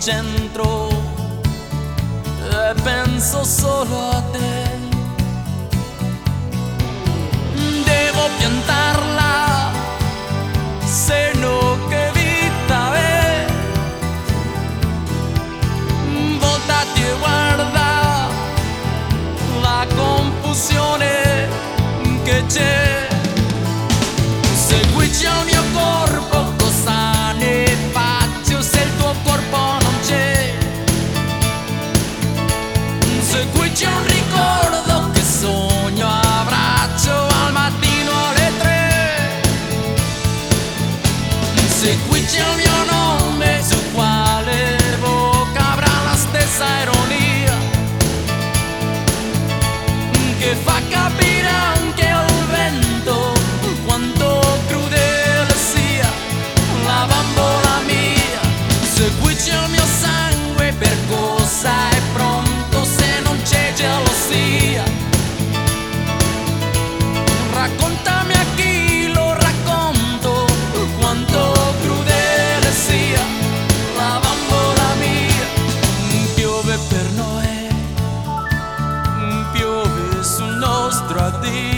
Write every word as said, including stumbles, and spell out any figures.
centro e penso solo a te. Devo piantarla, se no che vita è. Voltati e guarda la confusione che c'è. Seguici al mio corpo, cosa ne faccio se il tuo corpo non c'è? Seguici a un ricordo che sogno abbraccio al mattino alle tre. Seguici al mio nome su quale bocca avrà la stessa ironia che fa capire anche al vento quanto crudele sia la bambola mia. Seguici al mio sangue, per cosa è pronto se non c'è gelosia? Raccontami a chi lo racconto quanto crudele sia la bambola mia. Piove per Noè, piove sul nostro addio.